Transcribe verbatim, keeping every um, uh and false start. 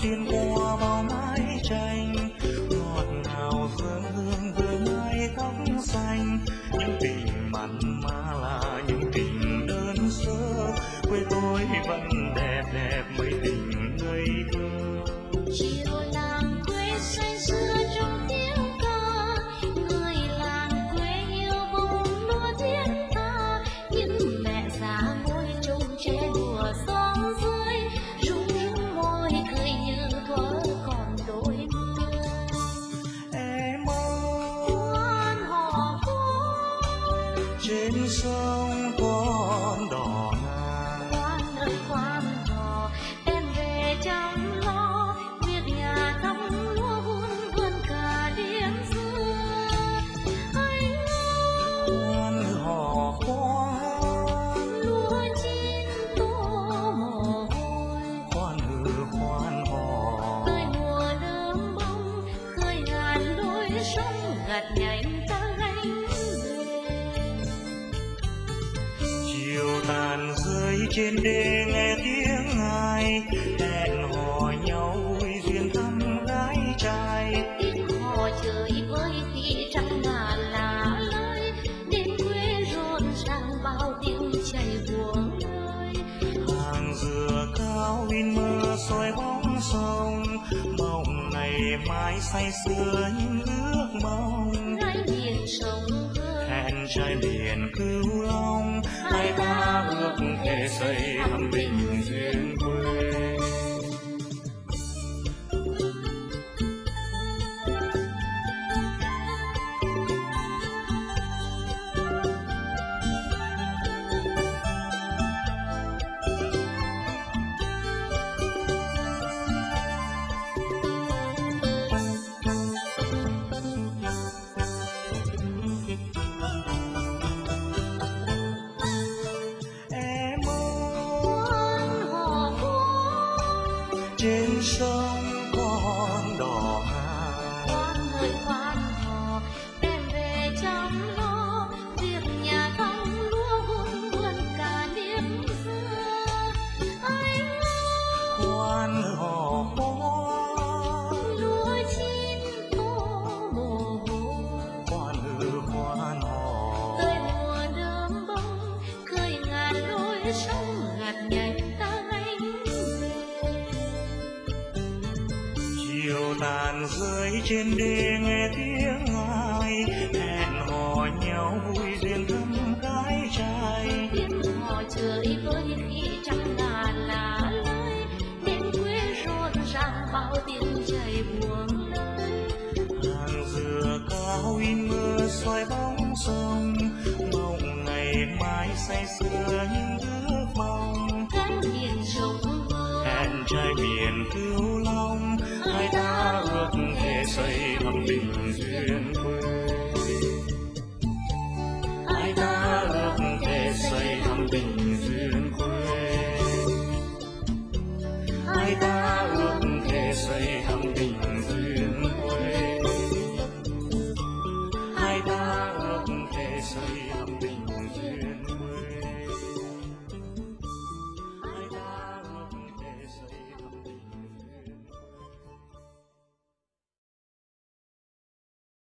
xuyên qua bao mái tranh, ngọt ngào dâng hương vương mái tóc xanh. Những tình mặn mà là những tình đơn sơ, quê tôi vẫn đẹp đẹp mấy tình ngây thơ. Chiều làng quê say sưa trong tiếng ca, người làng quê yêu vùng lúa thiết tha. Những mẹ già ngồi trông tre đùa xóm dưới, rung những môi cười như thuở còn đôi mươi. Em ơi, Quan họ phố trên sông con đò ngang. quan ơi quan họ, em về chăm lo việc nhà thăm lúa vun vườn cả đêm xưa. Anh ơi, Quan họ khoan, lúa chín tô mồ hôi, khoan hư khoan hò. tới mùa đơm bông khơi ngàn đôi sông gặt nhánh ta gánh về. Chiều tàn rơi trên đê nghe tiếng ai hẹn hò nhau vui duyên thăm gái trai. Tiếng hò chơi với khi trăng ngà lá lơi, đêm quê rộn ràng bao tiếng chảy buông lơi. Hàng dừa cao in mơ soi bóng sông, mộng này mãi say sưa những ước mong. Gái miền sông hương Hẹn trai biển Cửu Long, hai ta ước thề xây thắm tình duyên quê. Em ơi, quan họ phố trên sông con đò ngang. quan ơi quan họ, em về chăm lo việc nhà thăm lúa vun vườn cả đêm xưa. Anh ơi, Quan họ khoan, lúa chín tô mồ hôi, khoan hư khoan hò. tới mùa đơm bông khơi ngàn đôi sông gặt nhánh ta gánh về. Chiều tàn rơi trên đê nghe tiếng ai hẹn hò nhau vui duyên thăm gái trai. Tiếng hò chơi với khi trăng ngà lá lơi, đêm quê rộn ràng bao tiếng chảy buông lơi. Hàng dừa cao in mơ soi bóng sông, mộng ngày mai say sưa những ước mong. Gánh miền sông hương Hẹn trai biển Cửu Long, hai ta ước thề xây thắm tình duyên quê.